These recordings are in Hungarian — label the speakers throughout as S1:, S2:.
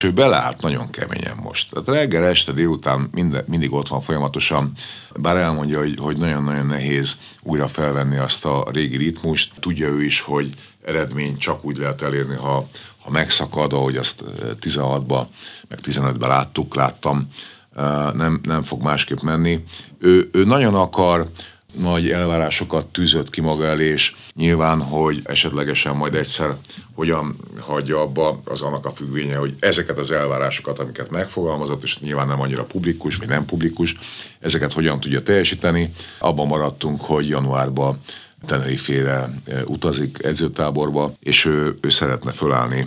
S1: ő beleállt nagyon keményen most. Tehát reggel, este, délután mindig ott van folyamatosan, bár elmondja, hogy nagyon-nagyon nehéz újra felvenni azt a régi ritmust. Tudja ő is, hogy eredményt csak úgy lehet elérni, ha megszakad, ahogy azt 16-ban, meg 15-ben láttam, nem fog másképp menni. Ő nagyon akar, nagy elvárásokat tűzött ki maga elé, és nyilván, hogy esetlegesen majd egyszer hogyan hagyja abba, az annak a függvénye, hogy ezeket az elvárásokat, amiket megfogalmazott, és nyilván nem annyira publikus, vagy nem publikus, ezeket hogyan tudja teljesíteni. Abban maradtunk, hogy januárban Tenerifére utazik edzőtáborba, és ő szeretne fölállni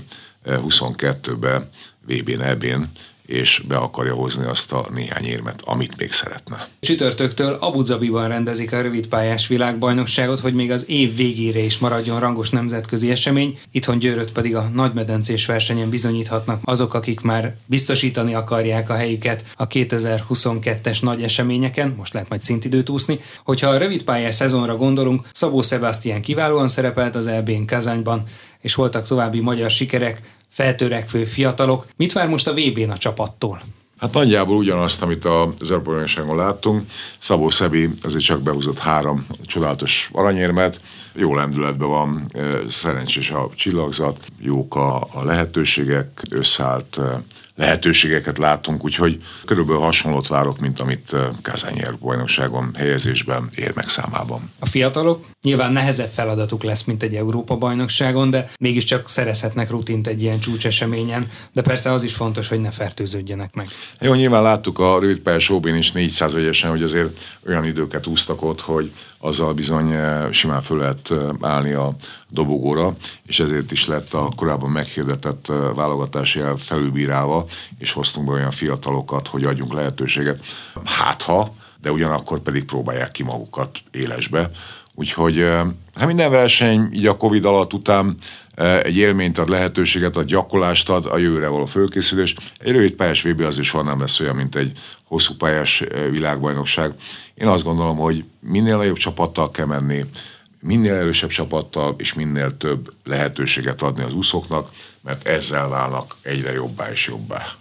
S1: 22-be VB-n, EB-n, és be akarja hozni azt a néhány érmet, amit még szeretne.
S2: Csütörtöktől Abu Dhabiban rendezik a rövidpályás világbajnokságot, hogy még az év végére is maradjon rangos nemzetközi esemény, itthon Győrött pedig a nagymedencés versenyen bizonyíthatnak azok, akik már biztosítani akarják a helyüket a 2022-es nagy eseményeken, most lehet majd szintidőt úszni. Hogyha a rövidpályás szezonra gondolunk, Szabó Sebastian kiválóan szerepelt az EB-n Kazányban, és voltak további magyar sikerek, feltörekvő fiatalok. Mit vár most a VB-n a csapattól?
S1: Hát nagyjából ugyanazt, amit az Európa-bajnokságon láttunk. Szabó Szebi azért csak behúzott 3 csodálatos aranyérmet, jó lendületben van, szerencsés a csillagzat, jók a lehetőségek, összeállt lehetőségeket látunk, úgyhogy körülbelül hasonlót várok, mint amit Kazányi Európa-bajnokságon helyezésben érmek számában.
S2: A fiatalok nyilván nehezebb feladatuk lesz, mint egy Európa-bajnokságon, de mégiscsak szerezhetnek rutint egy ilyen csúcseseményen, de persze az is fontos, hogy ne fertőződjenek meg.
S1: Jó, nyilván láttuk a rövidpályás OB-n is 400 vegyesen, hogy azért olyan időket úsztak ott, hogy azzal bizony simán föl lehet állni a dobogóra, és ezért is lett a korábban meghirdetett válogatási elv felülbírálva, és hoztunk be olyan fiatalokat, hogy adjunk lehetőséget. De ugyanakkor pedig próbálják ki magukat élesbe. Úgyhogy hát minden verseny így a Covid alatt után egy élményt ad, lehetőséget ad, gyakorlást ad, a jövőre való fölkészülés. Egy rövid pályás VB az is soha nem lesz olyan, mint egy hosszú pályás világbajnokság. Én azt gondolom, hogy minél nagyobb csapattal kell menni, minél erősebb csapattal, és minél több lehetőséget adni az úszóknak, mert ezzel válnak egyre jobbá és jobbá.